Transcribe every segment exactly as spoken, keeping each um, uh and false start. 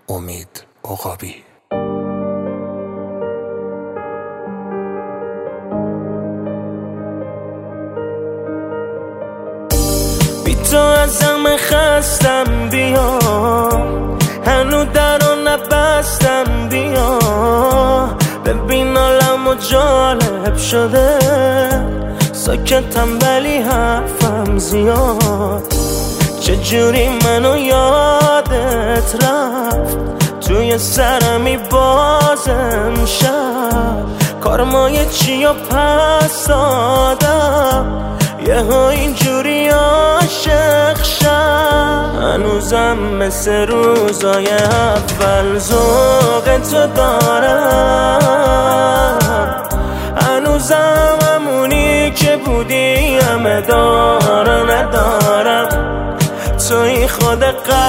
امید عقابی. بی تو از همه خستم، بیا هنو درو نبستم، بیا ببین حالمو جالب شده، ساکتم ولی حرفم زیاد. چجوری منو یادت رفت، توی سرمی بازم شب کارمای چی و پس دادم، یه ها اینجوری عاشق شد. هنوزم مثل روزای اول ذوق تو دارم، هنوزم همونی که بودی همه دارم ندارم. توی خود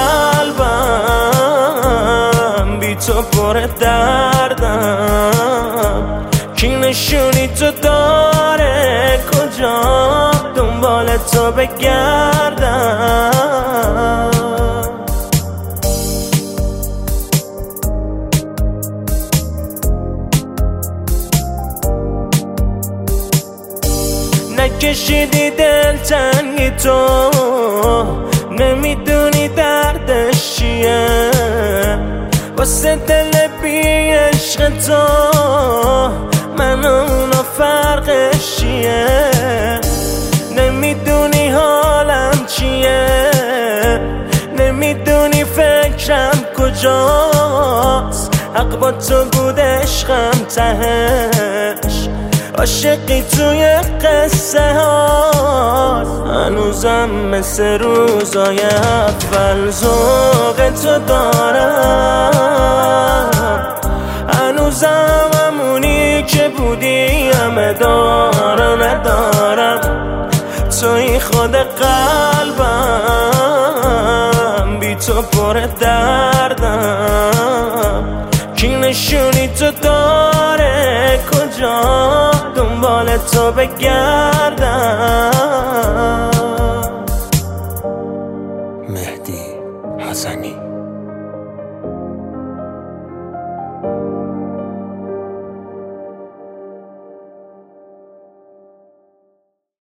قلبم، بی تو پر دردم، کی نشونی تو داره کجا دنبال تو بگردم. نکشیدی دل تنگی تو، نمیدونی دردش چیه، واسه دل بی عشق تو من و اونا فرقش چیه. نمیدونی حالم چیه، نمیدونی فکرم کجاست، حق با تو بود عشقم تهش، عاشقی توی قصه هاست. هنوزم مثل روزای اول ذوق تو دارم، هنوزم همونی که بودی همه دارم ندارم. توی خود قلبم، بی تو پر دردم، کی نشونی تو داره کجا دنبال تو بگردم. مهدی حسنی.